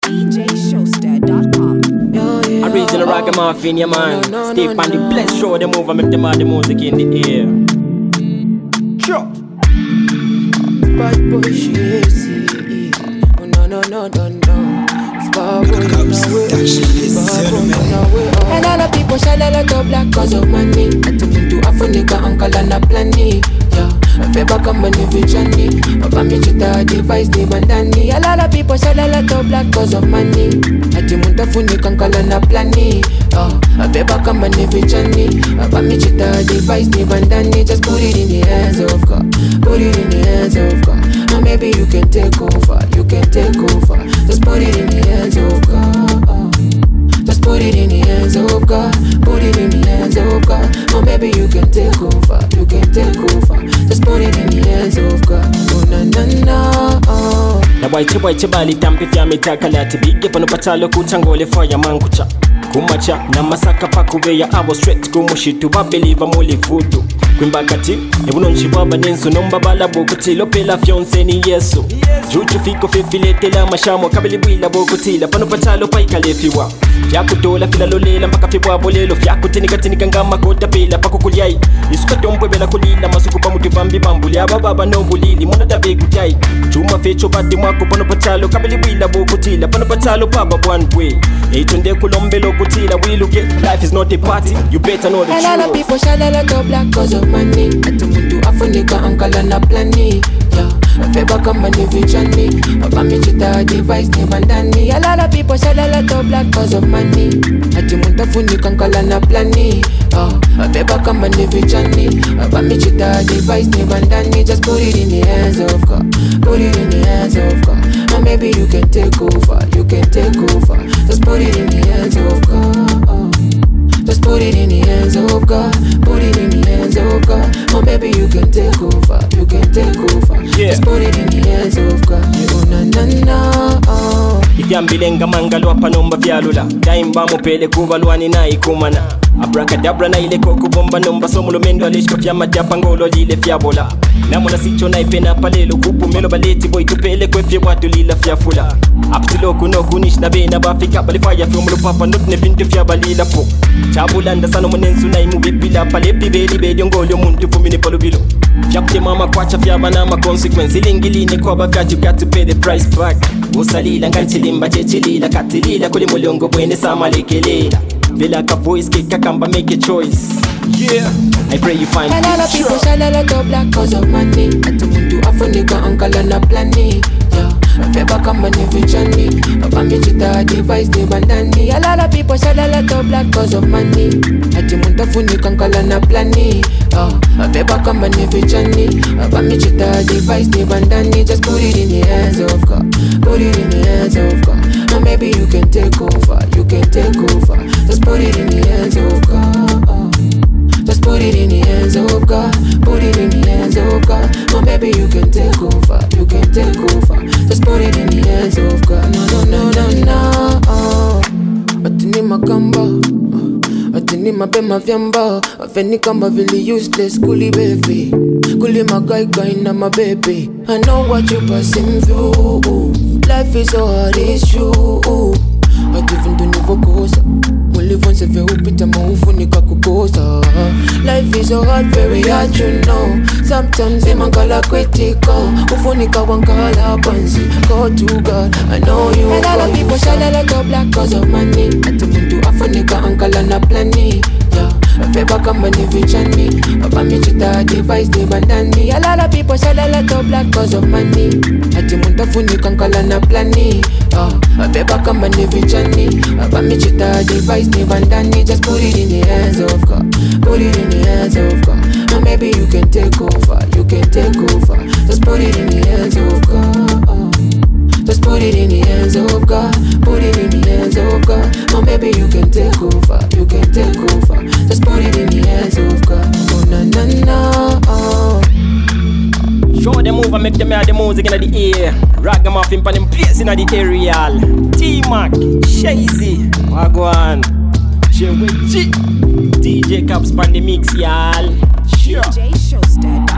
DJShowster.com. Original ragamuffin, yeah man. Stay on the blessed show, they move and make them all the music in the air. Sure. Bad boy, she is oh, no. Spark boy, and all the people shall a lot of black cause of money. I took him to Africa, uncle and a planning. Yeah, I feel back on my vision. About me to the device, the bandani. A lot of people shall a lot of black cause of money. I took him to Africa, uncle and a planning. Oh, I feel back on my vision. About me to the device, the bandani. Just put it in the hands of God. Put it in the hands of God. And maybe you can take over. You can take over. Just put it in the hands of God. Just put it in the hands of God. Put it in the hands of God. Or maybe you can take over. You can take over. Just put it in the hands of God. Oh na na na. Na boy chibali tampi fya mitakalati big up on patalo kuchangole fire mankucha. Kumacha na masaka pakubeya abo straight kumushitu babeliva muli vudu. Kwimbakati ebuno nchibaba nenso nombabala bokutilo pela fiance ni yesu. Juju fiko fefilete la mashamo kabili bwila bokutila pano patalo paikalefiwa. Fyakutola fila lolela mpaka fibwa bolelo fyakutenika ngama kota pela pakukulyai. Isuka tombwe bela kulila masuku pamutu bambi bambuli ababa no bulili mona tabe kutai. Chuma fecho bati mwako pano patalo kabili bwila bokutila pano patalo paba one way. Eitunde kulombelo kutila we look it life is not a party you better know the truth. And all the people shall a lot of black cause of money. Atumuntu Africa uncle and a planning. Yeah, I feel back on my vision. About me to the device ni bandani. A lot of people shall a lot of black cause of money. Atumuntu Africa uncle and a planning. Oh, I feel back on my vision. About me to the device ni bandani. Just put it in the hands of God. Put it in the hands of God. And maybe you can take over. You can take over. Just put it in the hands of God. Just put it in the hands of God. Put it in the hands of God. Or maybe you can take over. You can take over. Yeah. Just put it in the hands of God. Oh na na na. Ivyambilenga mangalo apanomba vyalula. Daimba mupele kuvalwani na ikumana. Abracadabra na ile kokubomba nomba somulo mendo alishko fyama japangolo lile fyabola. Namona sicho na ipena palelo kupu melo baleti boy tupele kwefye watu lila fyafula. Aptilo kuno kunish na bena bafika balifaya fyumulo papa not ne vintu fyabalila po. Chabulanda sano monensu na imu bibila palepi beli ngolo muntu fumini palubilo. Fyapte mama kwacha fyaba na ma consequence ilingilini kwa bafya you got to pay the price back. Usalila nganchilimba chechilila katilila kuli mulongo bwene samalekelela. Vela ka voice kick kamba make a choice. Yeah, I pray you find and all the people shall a lot of black cause of money. Atumuntu Africa uncle and a planning. Yeah, I feel back on my vision. About me to the device ni bandani. A lot of people shall a lot of black cause of money. Atumuntu Africa uncle and a planning. Oh, I feel back on my vision. About me to the device ni bandani. Just put it in the hands of God. Put it in the hands of God. And maybe you can take over. You can take over. Just put it in the hands of God. Just put it in the hands of God. Put it in the hands of God. Or maybe you can take over. You can take over. Just put it in the hands of God. No. Atini makamba. Atini mapema vyamba. Afeni kamba vili useless. Kuli baby. Kuli magai na my baby. I know what you're passing through. Life is so hard, it's true. Ativindu nivokosa. Mulivonse ve upita maufu nikakukosa. Life is so hard, very hard, you know. Sometimes imangala critical. Ufunika wankala pansi. Go to God, I know you. And all the people shall a lot of black cause of money. Ativindu afunika ankala na plani. Yeah, I feel back on my vision. About me to the device ni bandani. A lot of people shall a lot of black cause of money. Ativindu afunika ankala na plani. Oh, I feel back on my vision. About me to the device ni bandani. Just put it in the hands of God. Put it in the hands of God. And maybe you can take over. You can take over. Just put it in the hands of God. Just put it in the hands of God. Put it in the hands of God. Or maybe you can take over. You can take over. Just put it in the hands of God. Oh na na na. Show them move and make them hear the music in the air. Ragamuffin pan them place in the aerial. T-Mac, Shazy, Wagwan, DJ Caps pan the mix, y'all. Sure. DJShowster.com.